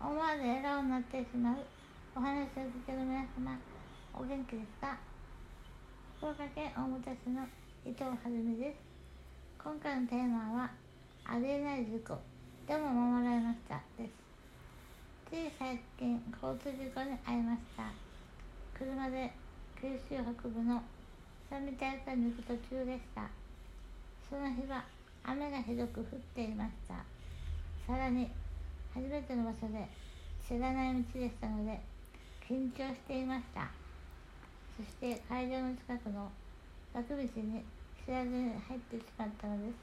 思わず笑顔になってしまうお話を聞ける皆様、お元気ですか？福岡県大牟田市の伊藤はじめです。今回のテーマは、ありえない事故でも守られましたです。つい最近、交通事故に遭いました。車で九州北部の三味大会に行く途中でした。その日は雨がひどく降っていました。さらに初めての場所で知らない道でしたので緊張していました。そして会場の近くの脇道に知らずに入ってしまったのです。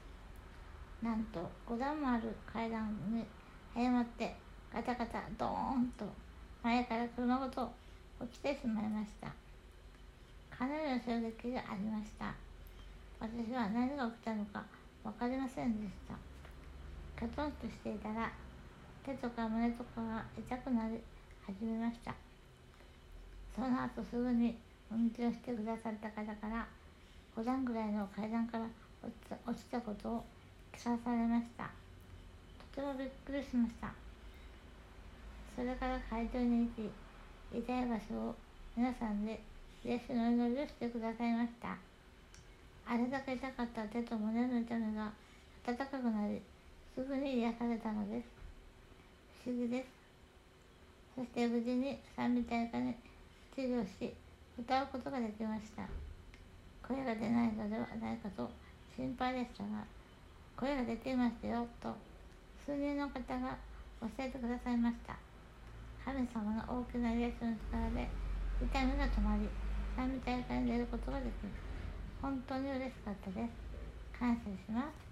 なんと5段もある階段に誤ってガタガタドーンと前から車ごと落ちてしまいました。かなりの衝撃がありました。私は何が起きたのか分かりませんでした。キョトンとしていたら手とか胸とかが痛くなり始めました。その後すぐに運転してくださった方から5段ぐらいの階段から落ちたことを聞かされました。とてもびっくりしました。それから会場に行き、痛い場所を皆さんで癒しの祈りをしてくださいました。あれだけ痛かった手と胸の痛みが温かくなり、すぐに癒されたのです。不思議です。そして無事に三味大会に治療し、歌うことができました。声が出ないのではないかと心配でしたが、声が出ていましたよと数人の方が教えてくださいました。神様の大きな癒しの力で痛みが止まり、三味大会に出ることができる。本当に嬉しかったです。感謝します。